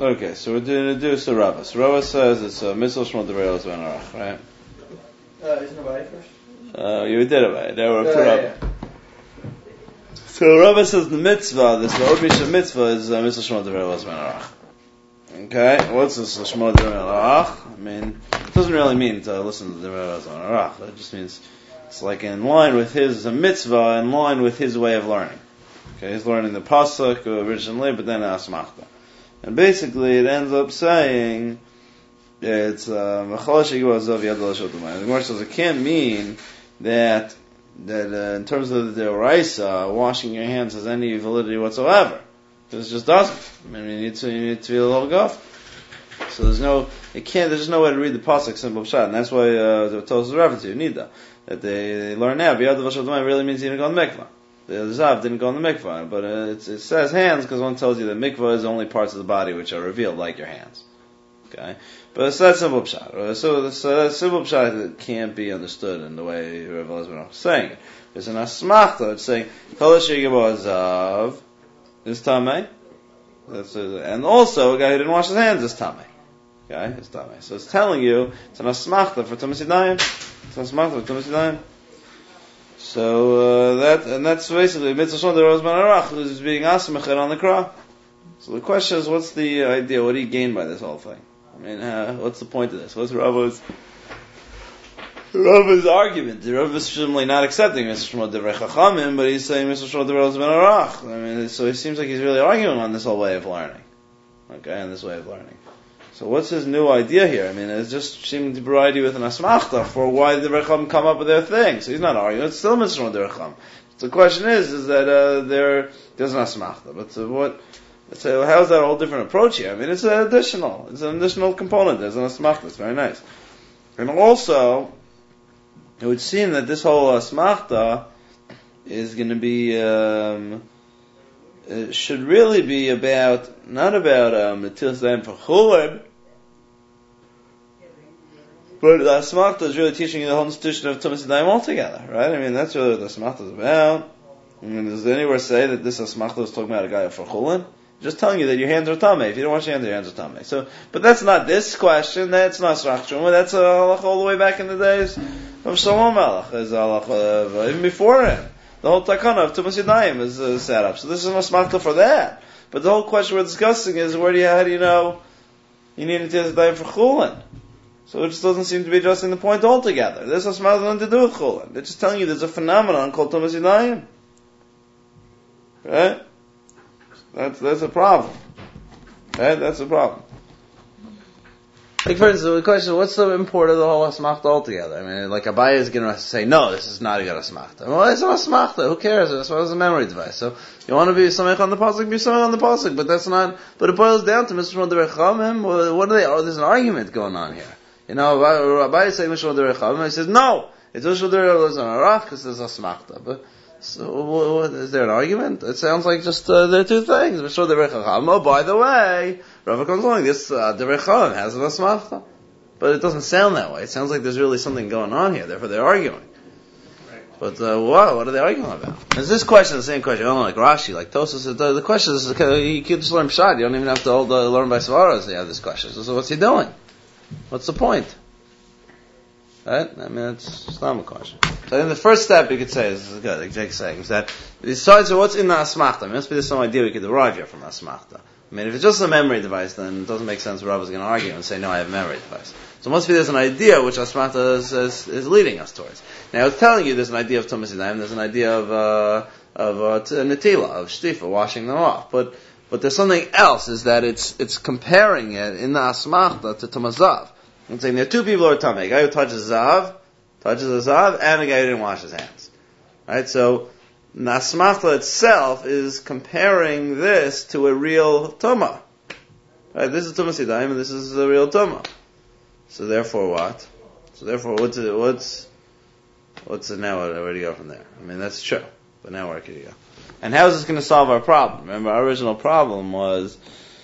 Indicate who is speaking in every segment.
Speaker 1: Okay, so we're going to do so Rava. So Rava says it's a mitzvah shmol devrei Elazar ben Arach, right?
Speaker 2: Isn't it right first?
Speaker 1: You did it right. Now we're put up. So Rava says the mitzvah, this Od Misha mitzvah is mitzvah shmol devrei Elazar ben Arach. Okay, what's this shmol devrei Arach? I mean, it doesn't really mean to listen to the devrei Elazar ben Arach. It just means it's like in line with his mitzvah, in line with his way of learning. Okay, he's learning the pasuk originally, but then asmachta. And basically, it ends up saying it's the Gemara says it can't mean that in terms of the Oraisa, washing your hands has any validity whatsoever. Because it just doesn't. I mean, you need to be a little guff. So there's no way to read the pasuk simple pshat, and that's why the Torah is referred to. You need that they learn now. Really means you didn't go in the mikvah. The Zav didn't go in the mikvah, but it says hands because one tells you that mikvah is only parts of the body which are revealed, like your hands. Okay, but it's that simple pshat. So that simple pshat that can't be understood in the way Rav Elazar was saying it. There's an asmachta. It's saying kol sheyigbo Zav is tamei, and also a guy who didn't wash his hands is tamei. Okay, it's tamei. So it's telling you it's an asmachta for tumas yadayim. It's an asmachta for tumas yadayim. So that's basically mitzvah shmol devrei Elazar ben Arach, who is being asmached on the krah. So the question is, what's the idea? What do you gain by this whole thing? I mean, what's the point of this? What's Rava's argument? The Rav is simply not accepting mitzvah shmol devrei chachamim, but he's saying mitzvah shmol devrei Elazar ben Arach. I mean, so it seems like he's really arguing on this whole way of learning. Okay, on this way of learning. So what's his new idea here? I mean, it's just seeming to provide you with an asmachta for why the Recham come up with their thing. So he's not arguing. It's still mitzvah shmol devrei Recham. So the question is that there's an asmachta. But how is that a whole different approach here? I mean, it's an additional component. There's an asmachta. It's very nice. And also, it would seem that this whole asmachta is going to be it should really be not about Netilas Yadayim for Chulin, but the Asmachta is really teaching you the whole institution of Tumas Yadayim altogether, right? I mean, that's really what the Asmachta is about. I mean, does anywhere say that this Asmachta is talking about a guy for Chulin? Just telling you that your hands are tamei. If you don't wash your hands are tamei. So, but that's not this question. That's not Srach Truma. That's a halach all the way back in the days of Shalom Melech. Is halach even before him. The whole takana of Tumas Yadayim is set up. So this is an asmachta for that. But the whole question we're discussing is how do you know you need Netilas Yadayim for Chulin? So it just doesn't seem to be addressing the point altogether. This asmachta has nothing to do with Chulin. They're just telling you there's a phenomenon called Tumas Yadayim. Right? That's a problem. Right? That's a problem. Like for instance, the question, what's the import of the whole asmachta altogether? I mean, like Abaye is going to say, no, this is not a good asmachta. Well, it's an asmachta. Who cares? It's a memory device. So you want to be samech on the pasuk, be samech on the pasuk. But that's not. But it boils down to mitzvah shmol devrei chachamim. What are they? Oh, there's an argument going on here. You know, Abaye is saying mitzvah shmol devrei chachamim. He says, no, it's mitzvah shmol devrei Elazar ben Arach because there's asmachta. But so, is there an argument? It sounds like just there are two things. Mitzvah devrei chachamim. Oh, by the way, Rava comes along. This devrei chachamim has an asmachta. But it doesn't sound that way. It sounds like there's really something going on here. Therefore, they're arguing. Right. But what are they arguing about? Is this question the same question? I don't know, like Rashi, like Tosas. The question is, you can just learn Pshat. You don't even have to learn by Svaras. You have this question. So what's he doing? What's the point? Right? I mean, it's just not a question. So I think the first step you could say is good, like Jake's saying, is that besides what's in the asmachta, there must be some idea we could derive here from the asmachta. I mean, if it's just a memory device, then it doesn't make sense Rav is going to argue and say, no, I have a memory device. So it must be there's an idea which asmachta is leading us towards. Now, it's telling you there's an idea of Tumas Yadayim, there's an idea of netila, of shtifa, washing them off. But there's something else, is that it's comparing it in the asmachta to Tumas Zav. It's saying there are two people who are tamei. A guy who touches a zav, and a guy who didn't wash his hands. Right? So, the asmachta itself is comparing this to a real tumah. Right? This is Tumas Yadayim, and this is a real tumah. So therefore what? So therefore what's it now? Where do you go from there? I mean, that's true. But now where can you go? And how is this going to solve our problem? Remember, our original problem is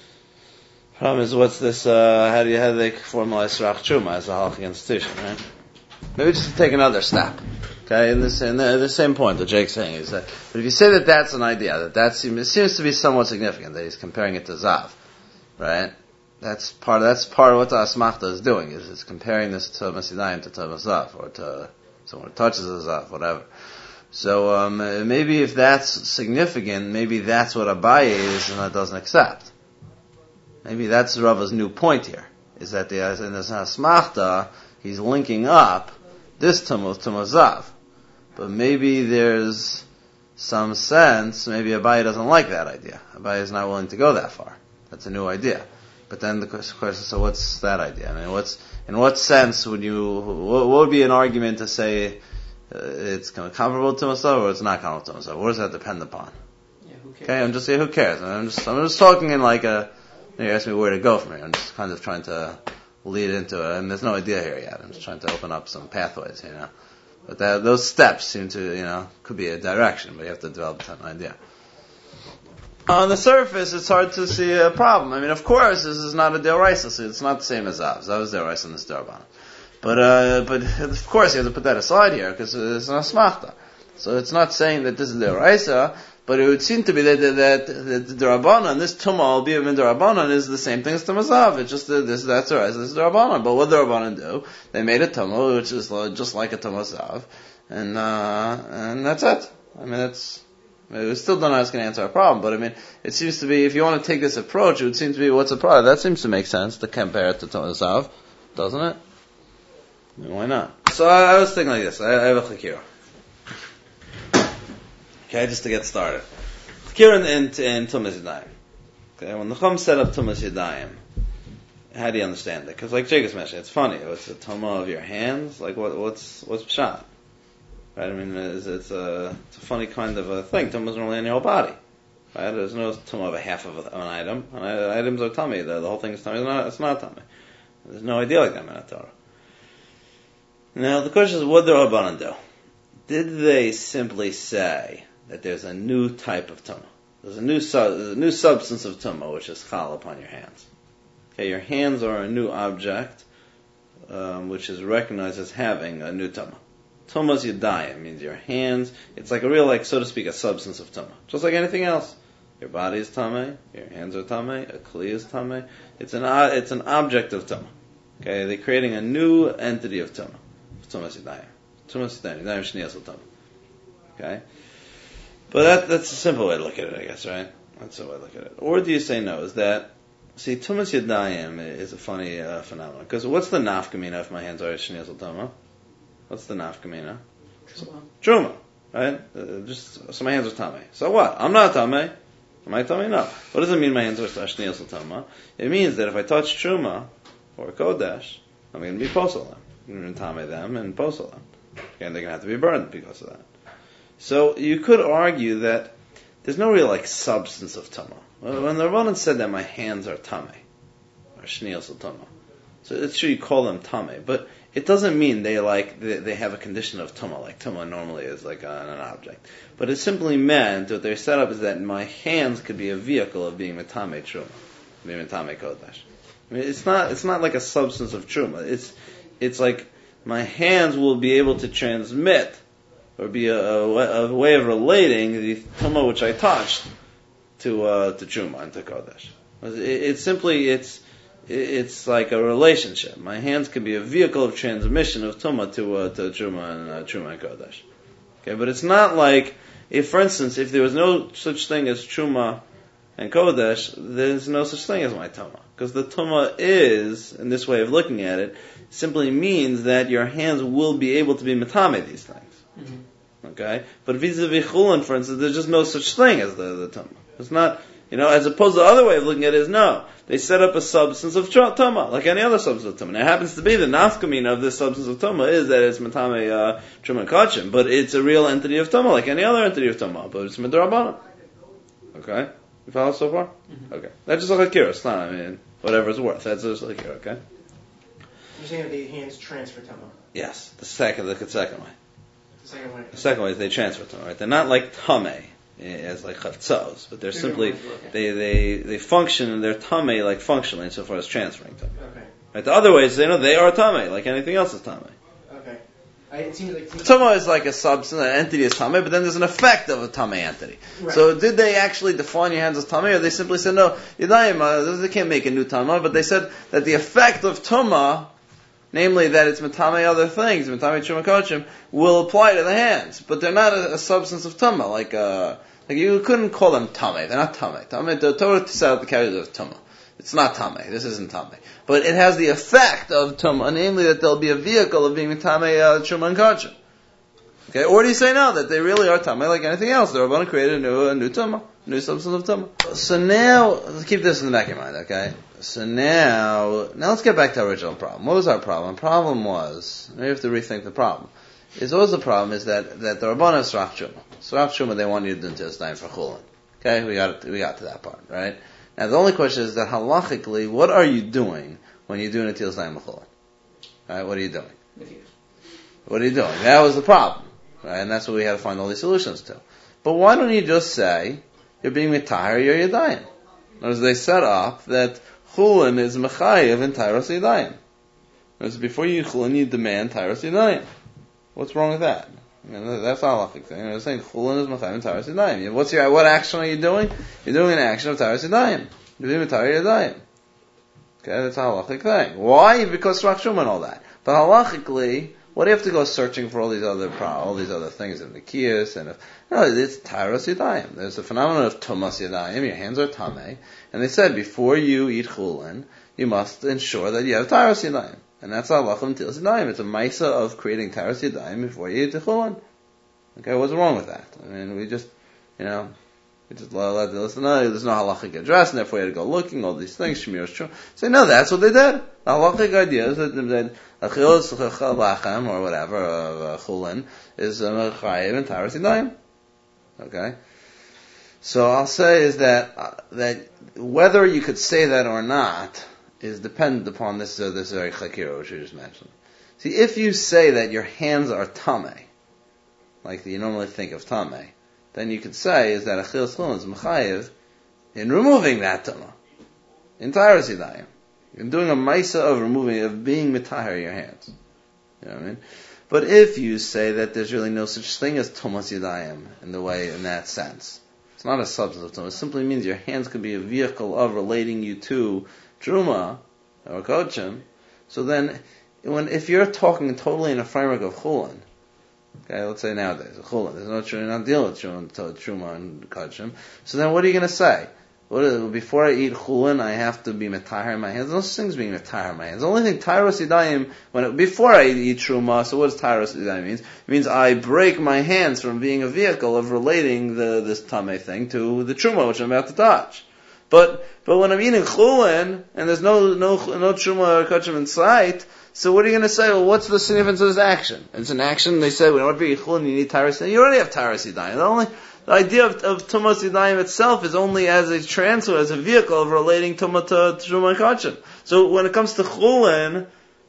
Speaker 1: what's this, how do they formalize Srach Truma as a halachic institution, right? Maybe just to take another step. Okay, the same point that Jake's saying is that, but if you say that's an idea, it seems to be somewhat significant, that he's comparing it to Zav, right? That's part of what the Asmachta is doing, is it's comparing this to Masidayim to Tumas Zav, or to someone who touches the Zav, whatever. So, maybe if that's significant, maybe that's what Abaye is and that doesn't accept. Maybe that's Rava's new point here, is that in this Asmachta, he's linking up this Tumah with Tumas Zav. But maybe there's some sense, maybe Abaye doesn't like that idea. Abaye is not willing to go that far. That's a new idea. But then the question, so what's that idea? I mean, in what sense what would be an argument to say it's kind of comparable to Tumas or it's not comparable to Tumas? What does that depend upon?
Speaker 2: Yeah, who cares?
Speaker 1: Okay, I'm just saying, who cares? I'm just talking in like you asked me where to go from here. I'm just kind of trying to lead into it, and there's no idea here yet. I'm just trying to open up some pathways, But those steps seem to, could be a direction, but you have to develop an idea. On the surface, it's hard to see a problem. I mean, of course, this is not a Deoraisa, so it's not the same as Zav. Zav is Deoraisa and this Derabana. But of course, you have to put that aside here, because it's an Asmachta. So it's not saying that this is Deoraisa, but it would seem to be that the Derabana, this Tumah, albeit in Derabana, is the same thing as Tumas Zav. It's just that's Deoraisa, this is Derabana. But what Derabana do? They made a Tumah, which is just like a Tumas Zav, and that's it. I mean, we still don't know how it's going to answer our problem, but I mean, it seems to be, if you want to take this approach, it would seem to be, what's the problem? That seems to make sense to compare it to Tumas Zav, doesn't it? I mean, why not? So I was thinking like this. I have a chikira. Okay, just to get started. Chikira in Tumas Yadayim. Okay, when the Chum set up Tumas Yadayim, how do you understand it? Because like Jacob mentioned, it's funny. It's a Tumah of your hands. Like what's Pshat? Right? I mean, it's a funny kind of a thing. Tumah is normally on your whole body. Right? There's no tumah of a half of an item. Items are tummy. The whole thing is tummy. It's not tummy. There's no idea like that in the Torah. Now, the question is, what did the Rabbanan do? Did they simply say that there's a new type of tumah? There's a new substance of tumah, which is chal upon your hands. Okay, your hands are a new object, which is recognized as having a new tumah. Tumas Yadayim means your hands. It's like a real, so to speak, a substance of tumah. Just like anything else. Your body is tameh, your hands are tameh, a kli is tameh. It's an object of tumah. Okay, they're creating a new entity of tumah. Tumas Yadayim. Tumas Yadayim. Yadayim Shniyas L'Tumah. Okay? But that's a simple way to look at it, I guess, right? That's the way to look at it. Or do you say no? See, Tumas Yadayim is a funny phenomenon. Because what's the nafkamina if my hands are Shniyas L'Tumah? What's the nafkamina? Truma. Right? So my hands are tamei. So what? I'm not tamei. Am I tamei? No. What does it mean my hands are Shniyas L'Tumah? It means that if I touch Truma or Kodesh, I'm going to be posel them. I'm going to tamei them and posel them. Okay, and they're going to have to be burned because of that. So you could argue that there's no real substance of tumah. When the Rabbanan said that my hands are tamei, or Shniyas L'Tumah, so it's true you call them tamei, but it doesn't mean they have a condition of tumah, like tumah normally is like an object. But it simply meant what they're set up is that my hands could be a vehicle of being metame truma, being metame kodesh. I mean, it's not like a substance of truma. It's like my hands will be able to transmit or be a way of relating the tumah which I touched to truma and to kodesh. It's like a relationship. My hands can be a vehicle of transmission of tumah to truma and kodesh. Okay, but it's not like for instance, if there was no such thing as truma and kodesh, there's no such thing as my tumah, because the tumah is, in this way of looking at it, simply means that your hands will be able to be metame these things. Mm-hmm. Okay, but vis-a-vis chulin, for instance, there's just no such thing as the tumah. It's not. As opposed to the other way of looking at it is no. They set up a substance of tumah, like any other substance of tumah. Now, it happens to be the nafkamina of this substance of tumah is that it's matame truma kachim, but it's a real entity of tumah, like any other entity of tumah, but it's midrabanan. Okay? You follow so far? Mm-hmm. Okay. That's just like a kira. It's not, whatever it's worth. That's just like a kira, okay?
Speaker 2: You're saying that the hands transfer tumah?
Speaker 1: Yes. The second way.
Speaker 2: The second way.
Speaker 1: The second way is they transfer tumah, right? They're not like tameh as like chavtzos, but they're simply they function and they're tamei like functionally insofar as transferring tamei.
Speaker 2: Okay.
Speaker 1: Right? The other way is they are tamei like anything else is tamei.
Speaker 2: Okay. It seems like
Speaker 1: Tuma is like a substance, an entity is Tameh, but then there's an effect of a Tameh entity.
Speaker 2: Right.
Speaker 1: So did they actually define your hands as Tameh, or they simply said, no, Yadayim, they can't make a new Tama, but they said that the effect of Tuma, namely that it's Matameh other things, Matameh Truma Kochim, will apply to the hands, but they're not a substance of Tuma, like you couldn't call them Tameh, they're not Tameh. Tameh, the Torah set out the category of Tuma. It's not Tameh, this isn't Tameh. But it has the effect of Tumah, namely that there'll be a vehicle of being Tameh Truma and Kochim. Okay, or do you say no, that they really are Tameh like anything else? The Rabbanan created a new Tumah, a new substance of Tumah. So now, let's keep this in the back of your mind, okay? So now let's get back to our original problem. What was our problem? The problem was, maybe we have to rethink the problem. What was the problem is that the Rabbanan is Srach Truma. Srach Truma, they want you to do until it's time for Chulin. Okay, we got to that part, right? Now the only question is that halachically, what are you doing when you're doing Netilas Dayim B'Chulin? Right? What are you doing? What are you doing? That was the problem, right? And that's what we had to find all these solutions to. But why don't you just say you're being mitahar your yadayim? As they set up that Chulin is mechayev in Tairos Yadayim. As before you Chulin, you demand Tairos Yadayim. What's wrong with that? I mean, that's not a halachic thing. They're saying Chulin is mechayev in Tairos Yadayim. What action are you doing? You're doing an action of Tairos Yadayim. You're doing mitahar yadayim. Okay, that's a halachic thing. Why? Because Srach Truma and all that. But halachically, what do you have to go searching for all these other things in the Kiyas and no, it's Tairos Yadayim. There's a phenomenon of Tumas Yadayim. Your hands are Tameh, and they said before you eat Chulin, you must ensure that you have Tairos Yadayim, and that's halacha of Netilas Yadayim. It's a ma'isa of creating Tairos Yadayim before you eat the Chulin. Okay, what's wrong with that? I mean, we just listen, no, there's no halachic address, and therefore you had to go looking, all these things, Shemir is true. Say, no, that's what they did. The halachic idea is that Achilas Lachem, or whatever, Chulin, is Chayev and Tairos Yadayim. Okay? So I'll say is that whether you could say that or not is dependent upon this very chakira, which we just mentioned. See, if you say that your hands are Tameh, like you normally think of Tameh, then you could say is that Achilas Chulin is Mechayev in removing that Tumah. In Tairos Yadayim. You're doing a Maisa of being Mitahar your hands. You know what I mean? But if you say that there's really no such thing as Tumas Yadayim in that sense, it's not a substance of Tumah. It simply means your hands could be a vehicle of relating you to Truma or Kochim. So then, if you're talking totally in a framework of Chulin, okay, let's say nowadays, Chulin, there's no Truma, not dealing with Truma and Kochim. So then what are you going to say? Before I eat Chulin, I have to be Metahar in my hands. Those things being Metahar in my hands. The only thing, Tairos Yadayim, before I eat Truma, so what does Tairos Yadayim mean? It means I break my hands from being a vehicle of relating this Tameh thing to the Truma, which I'm about to touch. But when I'm eating Chulin, and there's no Truma or Kochim in sight, so what are you going to say? Well, what's the significance of this action? It's an action, they say, when you eat Chulin, you need Tairos Yadayim. You already have Tairos Yadayim. The idea of Tumas Yadayim itself is only as a transfer, as a vehicle of relating Tumah to Truma and Kochim. So when it comes to Chulin,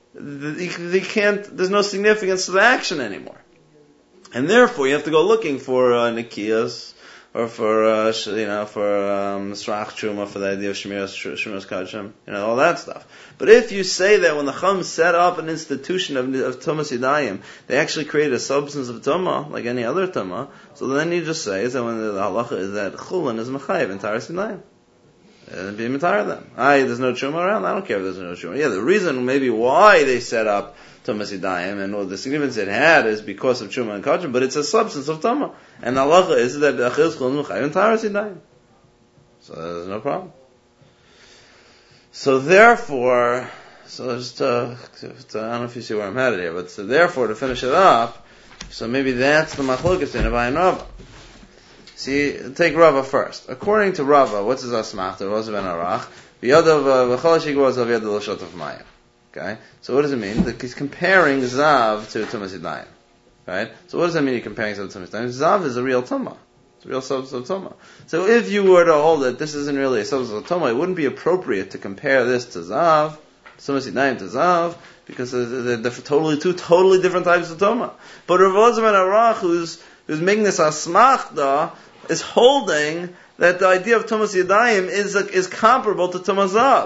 Speaker 1: there's no significance to the action anymore. And therefore you have to go looking for Nikiyas, or for Srach Truma, for the idea of Shemiras Kochim, all that stuff. But if you say that when the Chum set up an institution of Tumas Yadayim, they actually created a substance of Tumah, like any other Tumah, so then you just say is that when the halacha is that Chulin is Mechayev in Tairos Yadayim. And be Metar them. There's no Truma around, I don't care if there's no Truma. Yeah, the reason maybe why they set up Tumas Yadayim, and the significance it had is because of Truma and Kochim, but it's a substance of Tumah. And the halacha is that Achilas Chulin Mechayev in Tairos Yadayim. So there's no problem. So therefore, just I don't know if you see where I'm headed here, but so therefore, to finish it up, so maybe that's the machlokas in Abai and Rava. See, take Rava first. According to Rava, what's his asmachta? Rosa ben Arach, v'yadav v'chol shigros of yadav l'shot of Maya. Okay? So what does it mean? He's comparing Zav to Tumas Yadayim. Right? So what does that mean you're comparing Zav to Tumas Yadayim? Zav is a real Tumah. It's a real substance of Tumah. So if you were to hold that this isn't really a substance of Tumah, it wouldn't be appropriate to compare this to Zav, Tumas Yadayim to Zav, because they're two totally different types of Tumah. But Rav Elazar ben Arach, who's making this asmachta, is holding that the idea of Tumas Yadayim is comparable to Tumas Zav.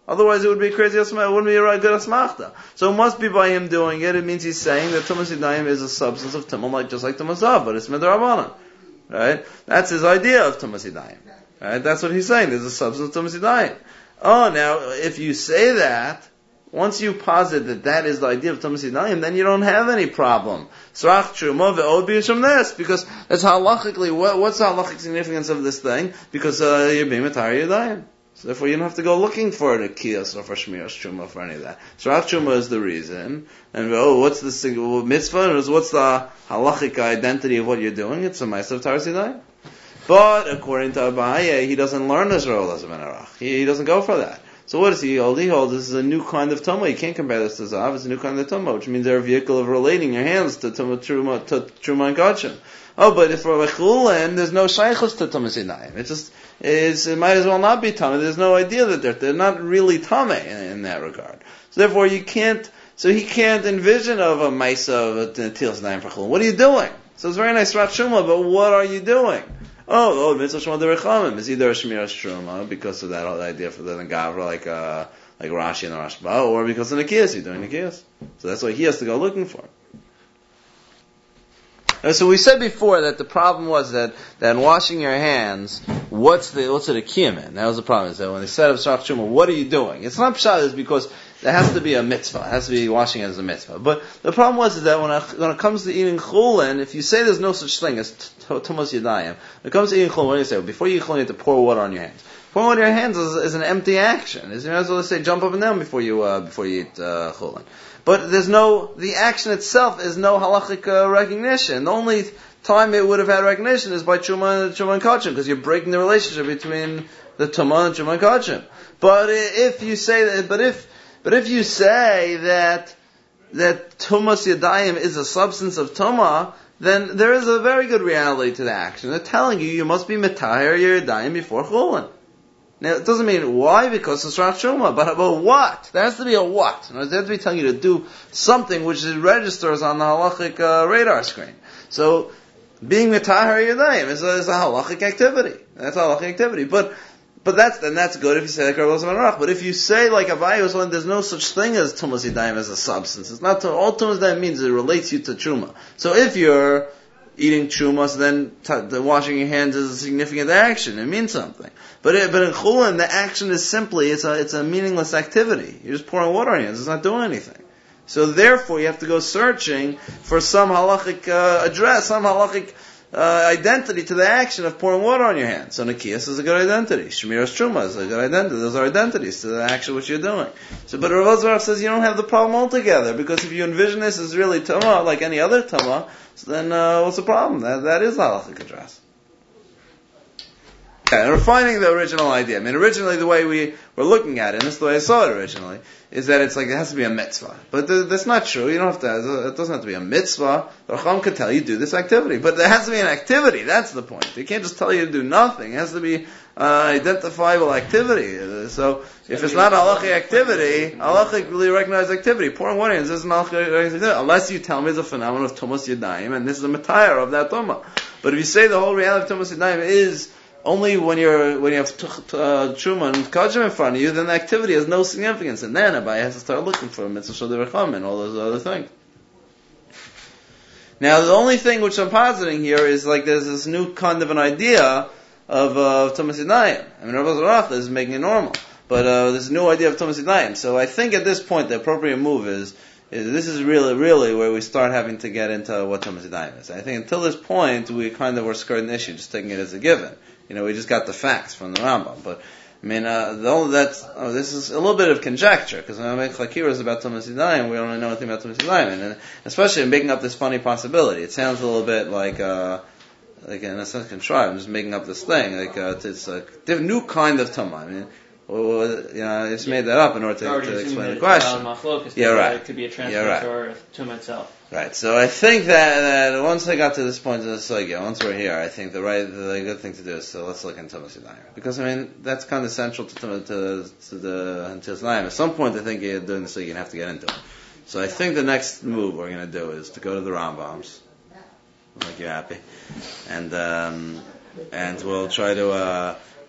Speaker 1: Otherwise it would be crazy asmachta, it wouldn't be a good asmachta. So it must be by him doing it. It means he's saying that Tumas Yadayim is a substance of Tumah, like just like Tumas Zav, but it's Midrabanan. Right? That's his idea of Tumas Yadayim. Right? That's what he's saying. There's a substance of Tumas Yadayim. Oh, now, if you say that, once you posit that is the idea of Tumas Yadayim, then you don't have any problem. Srach Truma ve'od b'yisham nes, because that's halachically, what's the halachic significance of this thing? Because you're being Matar Yadayim. So therefore you don't have to go looking for a kiyas or for shmiras truma for any of that. Srach truma is the reason. And what's the mitzvah? What's the halachic identity of what you're doing? It's a ma'aser of Taras Yadayim. But according to Abaye, he doesn't learn Israel as a menarach. He doesn't go for that. So what does he hold? He holds this is a new kind of tumah. You can't compare this to zav. It's a new kind of tumah, which means they're a vehicle of relating your hands to truma and kachim. Oh, but if for Chulin, there's no shaychus to Tumas Yadayim. It might as well not be Tameh. There's no idea that they're not really Tameh in that regard. So therefore he can't envision of a Maisa of Netilas Yadayim for Chulin. What are you doing? So it's very nice Rat Shuma, but what are you doing? Mitzvah Shema Derechamim is either a Shemiras Truma, because of that whole idea for the Gavra, like Rashi and the Rashba, or because of Nikiyas, you're doing Nikiyas. So that's why he has to go looking for it. So we said before that the problem was that in washing your hands, what's the kiyum in? That was the problem. Is that when they said of Srach Truma, what are you doing? It's not pshat, it's because there has to be a mitzvah. It has to be washing as a mitzvah. But the problem was that when it comes to eating chulin, if you say there's no such thing as Tumas Yadayim, when it comes to eating chulin, what do you say? Well, before you eat chulin, you have to pour water on your hands. Pouring water on your hands is an empty action. You might as well say jump up and down before you eat chulin. But the action itself is no halachic recognition. The only time it would have had recognition is by Truma and Kachim, because you're breaking the relationship between the Tumah and Truma and Kachim. But if you say that Tumas Yadayim is a substance of Tumah, then there is a very good reality to the action. They're telling you must be Metaher your Yadayim before Chulin. Now, it doesn't mean why, because it's Srach Truma, but what? There has to be a what. They have to be telling you to do something which registers on the halachic radar screen. So, being Mitahar Yadayim is a halachic activity. That's a halachic activity. But that's good if you say like Rabbi Elazar ben Arach. But if you say like Abaye was one, there's no such thing as Tumas Yadayim as a substance. It's not, all Tumas Yadayim means it relates you to Truma. So if you're eating Truma, so then the washing your hands is a significant action. It means something. But in Chulin, the action is simply, it's a meaningless activity. You're just pouring water on your hands. It's not doing anything. So therefore, you have to go searching for some halachic address, some halachic identity to the action of pouring water on your hands. So Nikiyas is a good identity. Shemiras Truma is a good identity. Those are identities to the action which you're doing. So, but Rav Elazar says you don't have the problem altogether, because if you envision this as really Tumah, like any other Tumah, so then what's the problem? That is halachic address. Okay, and refining the original idea. I mean, originally the way we were looking at it, and this is the way I saw it originally, is that it's like it has to be a mitzvah. But that's not true. You don't have to. It doesn't have to be a mitzvah. The Chacham can tell you do this activity, but there has to be an activity. That's the point. They can't just tell you to do nothing. It has to be identifiable activity. So if it's not a halachic activity, halachically recognized activity, pouring water is an halachic activity, unless you tell me it's a phenomenon of Tumas Yadayim, and this is a matayar of that Tumah. But if you say the whole reality of Tumas Yadayim is only when you have Truma and Kachim in front of you, then the activity has no significance. And then Abaye has to start looking for Mitzvah Shel Derecham and all those other things. Now, the only thing which I'm positing here is like there's this new kind of an idea of Tumas Yadayim. I mean, Rav Elazar is making it normal. But there's a new idea of Tumas Yadayim. So I think at this point the appropriate move is this is really where we start having to get into what Tumas Yadayim is. I think until this point we kind of were skirting the issue, just taking it as a given. We just got the facts from the Rambam. But, I mean, this is a little bit of conjecture, because when I make Chakiras about Tumas Yadayim, we don't really know anything about Tumas Yadayim. And especially in making up this funny possibility. It sounds a little bit like in a sense contrived. I'm just making up this thing. It's a new kind of Tumah. I mean, it's made that up in order to explain the question.
Speaker 2: Yeah, right. It could be a transfer or Tumah itself.
Speaker 1: Right. So I think that once I got to this point, once we're here, I think the good thing to do is let's look into Tumas Yadayim, because I mean that's kind of central to the Netilas Yadayim. At some point, I think you're doing this, so you're gonna have to get into it. So I think the next move we're gonna do is to go to the Rambams. I'll make you happy, and we'll try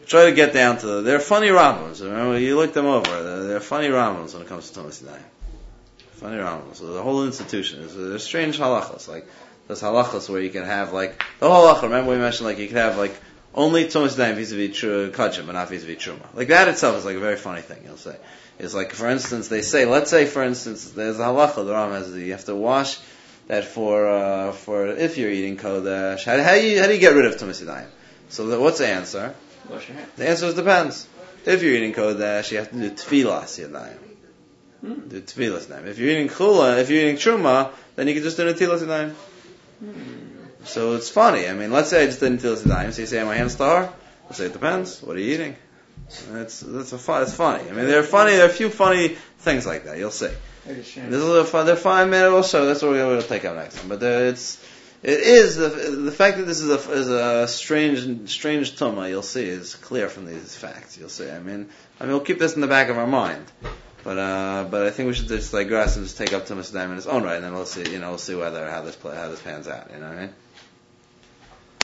Speaker 1: try to get down to they're funny Rambams. Remember, you look them over. They're funny Rambams when it comes to Tumas Yadayim. Funny Rambams. So the whole institution is there's strange halachas. Like there's halachas where you can have like the whole halacha. Remember we mentioned like you can have like only Tumas Yadayim vis-a-vis kachim, but not vis-a-vis truma. Like that itself is like a very funny thing. You'll say it's like for instance they say let's say for instance there's a halacha the Ram has you have to wash that for if you're eating kodesh. How do you get rid of Tumas Yadayim? So what's the answer?
Speaker 2: Wash your hands.
Speaker 1: The answer is depends. If you're eating kodesh, you have to do tefillas yadayim. Do tefillas yadayim. If you're eating chula, if you're eating truma, then you can just do netilas yadayim. So it's funny. I mean, let's say I just did netilas yadayim. So you say, "Are my hands tahor?" I say, "It depends. What are you eating?" It's funny. I mean, there are a few funny things like that. You'll see. They're fun. Man, also that's what we'll take up next time. But it is the fact that this is a strange tumah. You'll see is clear from these facts. You'll see. I mean, we'll keep this in the back of our mind. But I think we should just digress and just take up Tumas Yadayim in its own right, and then we'll see. We'll see how this pans out. You know what I mean?